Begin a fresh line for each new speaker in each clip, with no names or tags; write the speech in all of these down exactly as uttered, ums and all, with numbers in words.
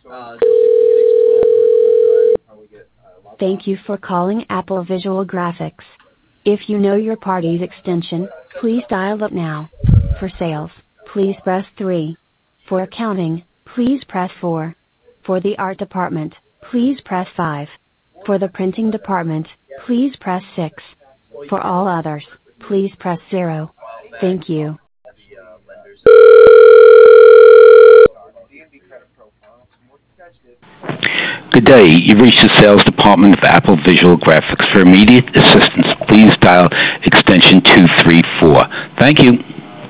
Thank you for calling Apple Visual Graphics. If you know your party's extension, please dial it now. For sales, please press three. For accounting, please press four. For the art department, please press five. For the printing department, please press six. For all others, please press zero. Thank you.
Good day. You've reached the sales department of Apple Visual Graphics. For immediate assistance, please dial extension two three four. Thank you.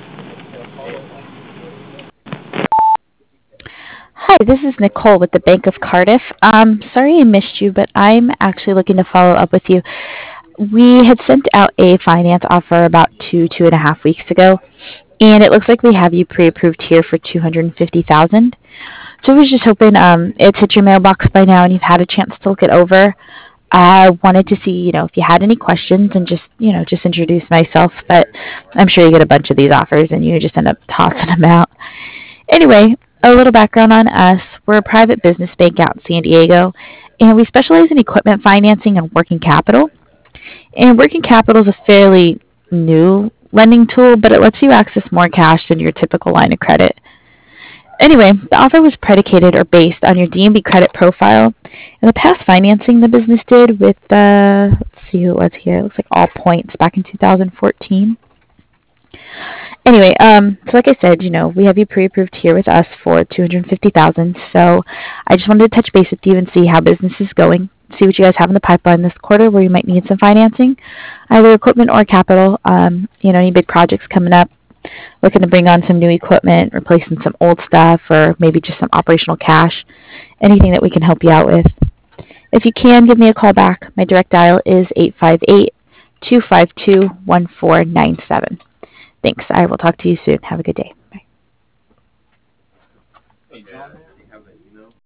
Hi, this is Nicole with the Bank of Cardiff. Um, sorry I missed you, but I'm actually looking to follow up with you. We had sent out a finance offer about two, two and a half weeks ago, and it looks like we have you pre-approved here for two hundred fifty thousand dollars. So I was just hoping um, it's hit your mailbox by now and you've had a chance to look it over. I wanted to see, you know, if you had any questions and just, you know, just introduce myself, but I'm sure you get a bunch of these offers and you just end up tossing them out. Anyway, a little background on us. We're a private business bank out in San Diego, and we specialize in equipment financing and working capital. And working capital is a fairly new lending tool, but it lets you access more cash than your typical line of credit. Anyway, the offer was predicated or based on your D and B credit profile and the past financing the business did with, uh, let's see who it was here. It looks like All Points back in two thousand fourteen. Anyway, um, so like I said, you know, we have you pre-approved here with us for two hundred fifty thousand dollars. So I just wanted to touch base with you and see how business is going, see what you guys have in the pipeline this quarter where you might need some financing, either equipment or capital. Um, you know, any big projects coming up, looking to bring on some new equipment, replacing some old stuff, or maybe just some operational cash, anything that we can help you out with. If you can, give me a call back. My direct dial is eight five eight, two five two, one four nine seven. Thanks. I will talk to you soon. Have a good day. Bye.